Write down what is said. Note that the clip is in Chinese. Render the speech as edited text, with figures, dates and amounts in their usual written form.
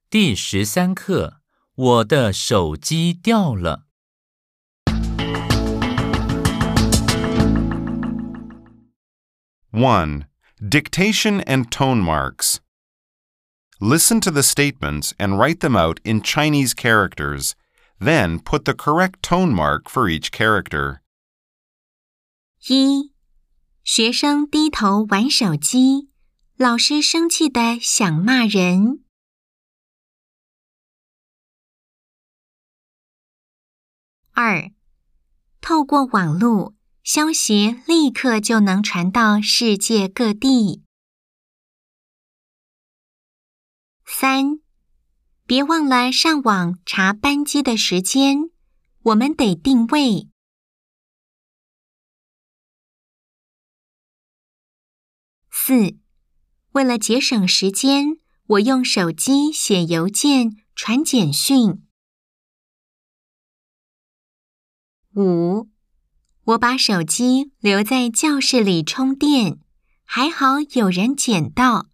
第13课，我的手机掉了。 1. Dictation and tone marks. Listen to the statements and write them out in Chinese characters. Then put the correct tone mark for each character. 1. 学生低头玩手机，老师生气地想骂人。2. 透过网络，消息立刻就能传到世界各地。3. 别忘了上网查班机的时间，我们得定位。4. 为了节省时间，我用手机写邮件、传简讯。5. 我把手机留在教室里充电，还好有人捡到。